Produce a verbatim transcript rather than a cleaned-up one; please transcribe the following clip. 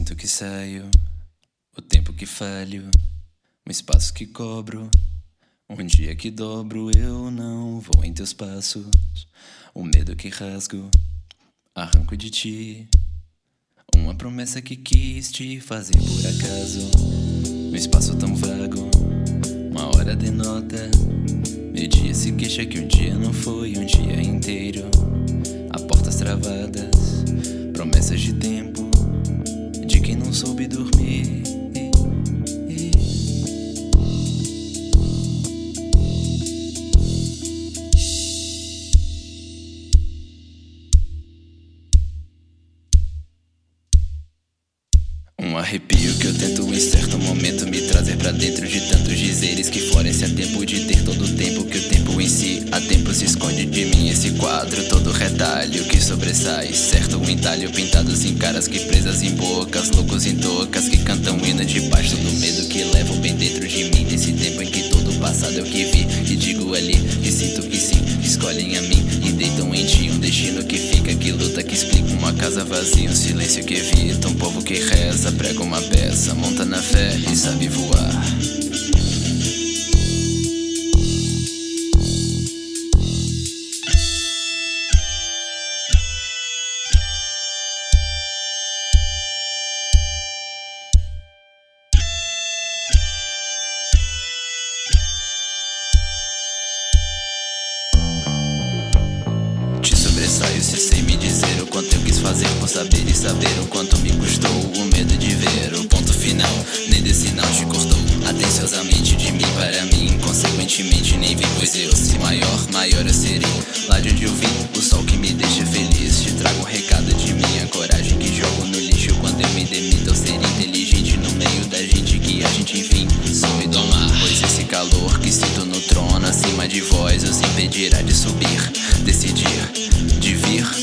sinto que saio, o tempo que falho, um espaço que cobro, um dia que dobro. Eu não vou em teus passos, o medo que rasgo, arranco de ti. Uma promessa que quis te fazer por acaso, um espaço tão vago, uma hora denota. Meio-dia se queixa que um dia não foi um dia inteiro. Há portas travadas, promessas de tempo, de quem não soube dormir. Um arrepio que eu tento em certo momento me trazer pra dentro de tantos dizeres que florescem a tempo de ter todo o tempo que o tempo em si há tempo se esconde de mim. Esse quadro todo retalho que sobressai, certo um entalho pintados em caras que presas em bocas, loucos em toucas que cantam hino debaixo do medo que levam bem dentro de mim. Nesse tempo em que todo o passado eu que vi e digo ali que sinto que sim, escolhem a mim e deitam em ti um destino que fica, que luta, que explica uma casa vazia, um silêncio que evita, um povo que reza, prega uma peça, monta na fé e sabe voar. Te sobressaio se sei me dizer o quanto eu quis fazer por saber e saber o quanto me custou o medo de ver o ponto final. Nem desse sinal te cortou atenciosamente de mim para mim, consequentemente nem vi, pois eu se maior, maior eu serei. Lá de onde eu vim, o sol que me deixa feliz, te trago um recado de minha coragem que jogo no lixo quando eu me demito ao ser inteligente no meio da gente que a gente enfim soube domar. Pois esse calor que sinto no trono acima de vós os impedirá de subir, decidir, de vir